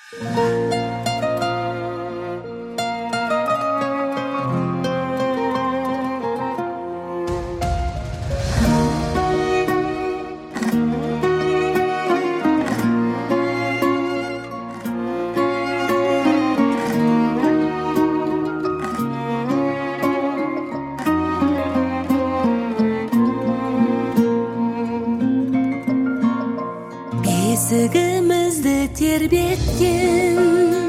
Бесігімізді тербеткен,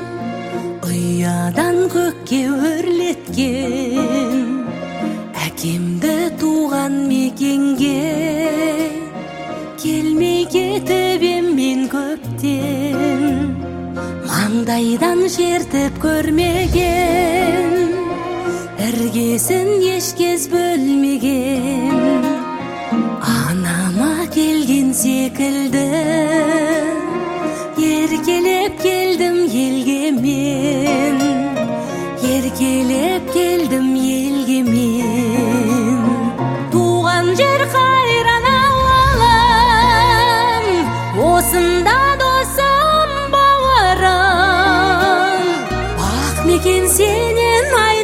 ұядан көкке өрлеткен, әкемді туған мекенге келмей кетіп ем мен көптен. Маңдайдан жертіп көрмеген, іргесін ешкез бөлмеген, анама келген секілді еркелеп келдім елге мен, еркелеп келдім елге мен. Туған жер қайран ауылым, осында досым бауырым, бақ мекен сенен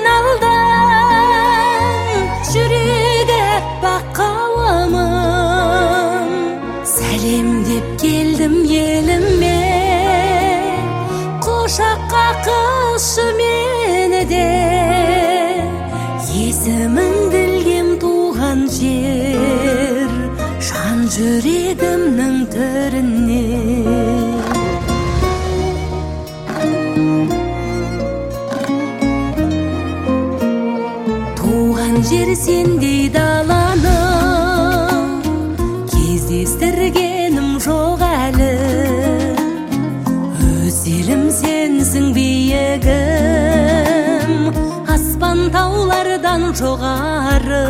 айналдым, жүрегі бақ қауымым. Сәлем деп келдім еліме, құшаққа қылшы мені де, есіміңді білгем туған жер, жан жүрегімнің төріне. Туған жер сендей даланы кездестіргенім жоқ әлі, өз елім сенсің биігім, аспан таулардан жоғары.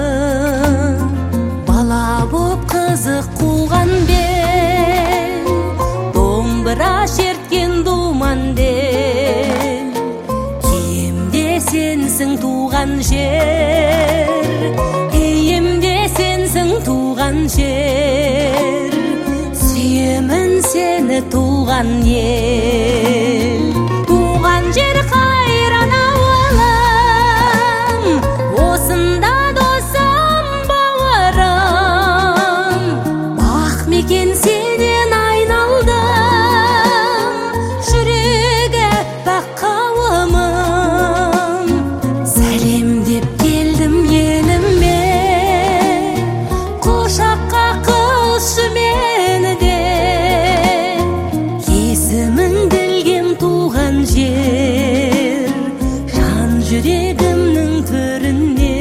Бала боп қызық қуған бел, домбыра шерткен думан дел, киемде сенсің туған жер, киемде сенсің туған жер, сүйемін сені туған ел. Туған жер қайран ауылым, осында досым бауырым, бақ мекен сенен айналдым, жүрегі бақ қауымым. Сәлем деп келдім еліме, құшаққа қылшы мені де, есіміңді білгем туған жер, жан жүрегімнің төріне,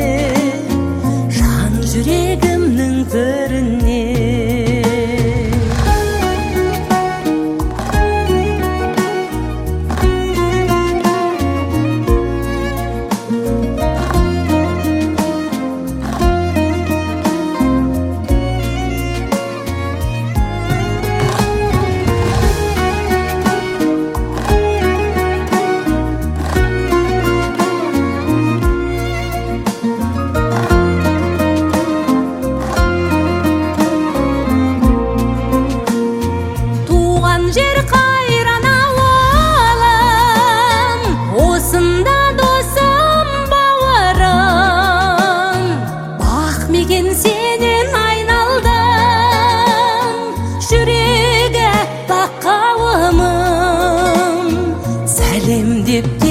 жан жүрегімнің төріне. Жер қайран ауылым, осында досым бауырым, бақ мекен сенен айналдым, жүрегі бақ қауымым. Сәлем деп